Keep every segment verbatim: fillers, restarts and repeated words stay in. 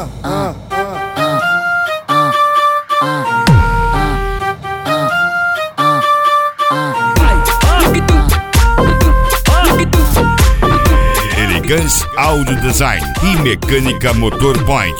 ah, Elegance Audio Design e Mecânica Motor Point.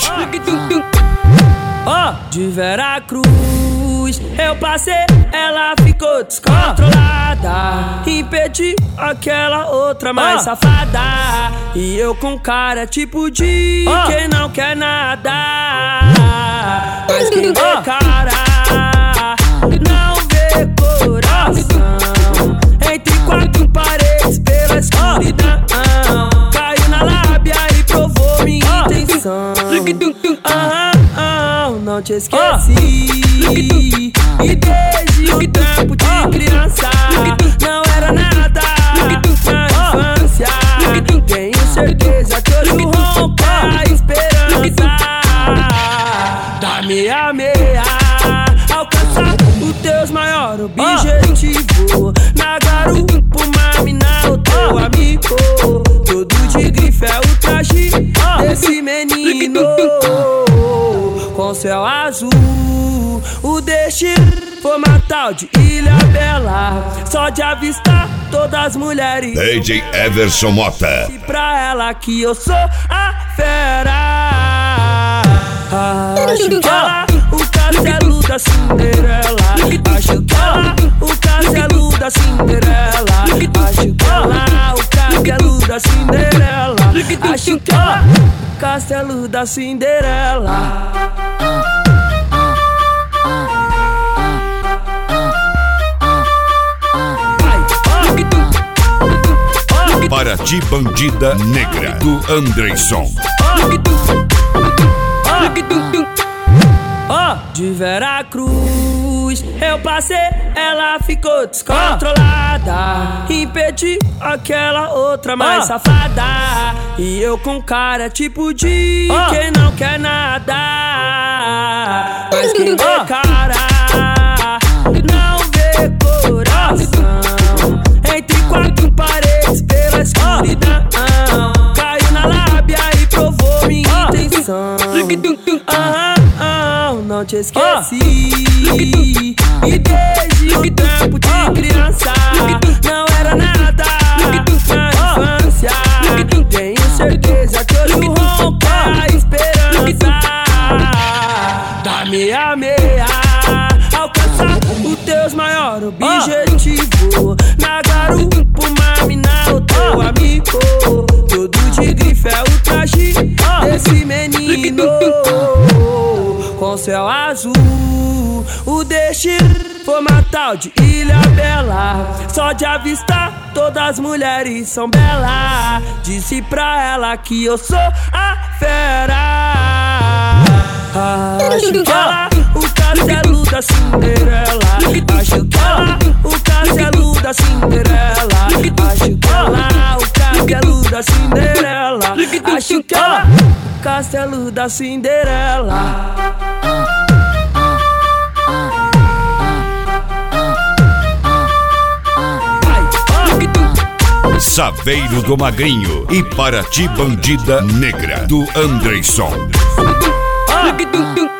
Ó, oh, de Veracruz eu passei, ela ficou descontrolada. Impedi aquela outra mais oh. safada. E eu com cara tipo de oh. quem não quer nada. Mas quem vê oh. cara não vê coração. Entre quatro paredes pela escuridão, caiu na lábia e provou minha oh. intenção. Ah, ah, não te esqueci. E desde o tempo de criança não era nada na infância. Tenho certeza que hoje rompe a esperança. Da meia meia alcançar o teu maior objetivo. Na garupa uma mina o teu amigo. Todo de grife é o traje desse menino. Com céu azul, o destino foi uma tal de Ilha Bela. Só de avistar todas as mulheres D J Everson Mota. E pra ela que eu sou a fera. Acho que ela, o castelo da Cinderela. Acho que ela, o castelo da Cinderela. Acho que ela, o castelo da Cinderela. Acho que ela, o castelo da Cinderela. Paraty Bandida Negra, do Andreyson. Ó, oh, de Veracruz eu passei, ela ficou descontrolada. Impedi aquela outra mais oh. safada. E eu com cara tipo de oh. quem não quer nada. Mas quem vê oh. cara não vê coração. Entre quatro paredes pela escuridão, caiu na lábia e provou minha oh. intenção. Ah, ah, não te esqueci. E desde o tempo de criança não era nada na infância. Tenho certeza que hoje rompe a esperança. Da meia meia alcançar o teu maior objetivo. Na garupa uma mina o teu amigo. Todo de grife é o traje desse menino. Com céu azul, o destino foi uma tal de Ilha Bela. Só de avistar todas as mulheres são belas. Disse pra ela que eu sou a fera. Acho que ela, o castelo da Cinderela. Acho que ela, o castelo da Cinderela. Acho que ela, o castelo da Cinderela. Acho que ela, o castelo da Cinderela. Saveiro do Magrinho e Paraty Bandida Negra, do Andreyson.